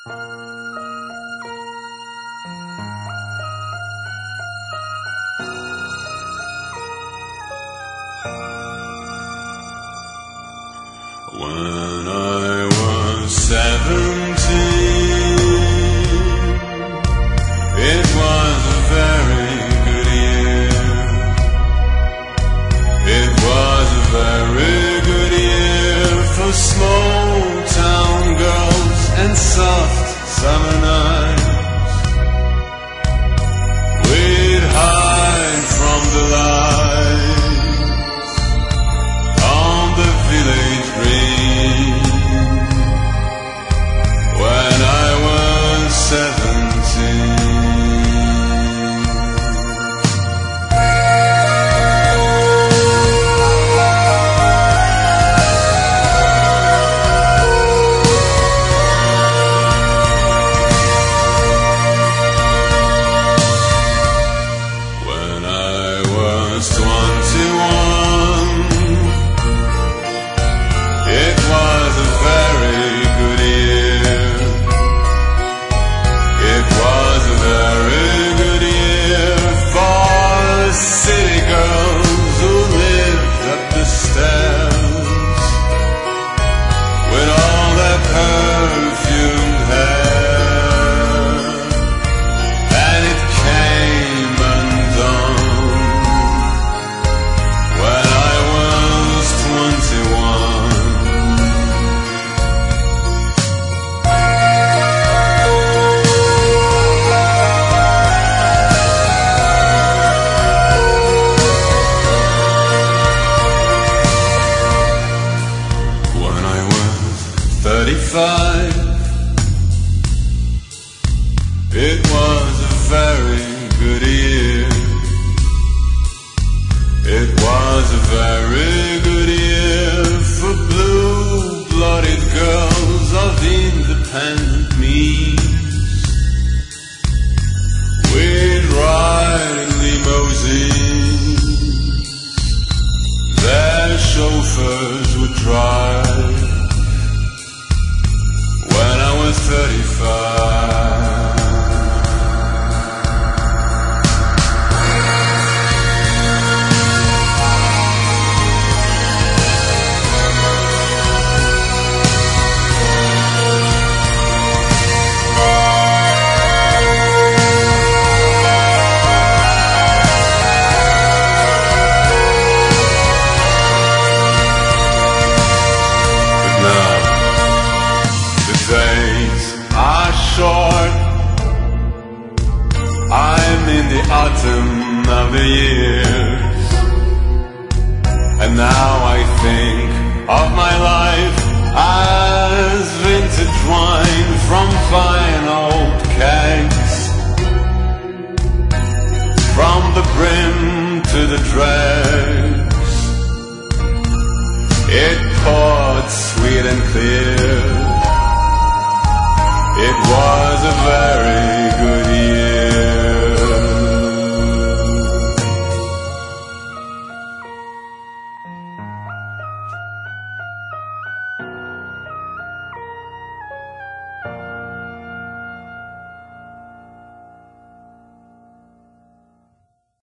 When I was 17, it was a very good year. It was a very good year for small town girls and soft summer nights. We'd hide from the lights on the village green. When I was 17. When I was 21, it was a very good year. It was a very good year for city girls who lived up the stairs with all their perfumed hair, and it came undone when I was 21. When I was 35, it was a very good year. It was a very good year for blue-blooded girls of independent means. We'd ride in limousines, their chauffeurs would drive. When I was 35. But now the days are short. I'm in the autumn of the years, and now I think of my life as vintage wine from fine old kegs, from the brim to the dregs. It poured sweet and clear. It was a very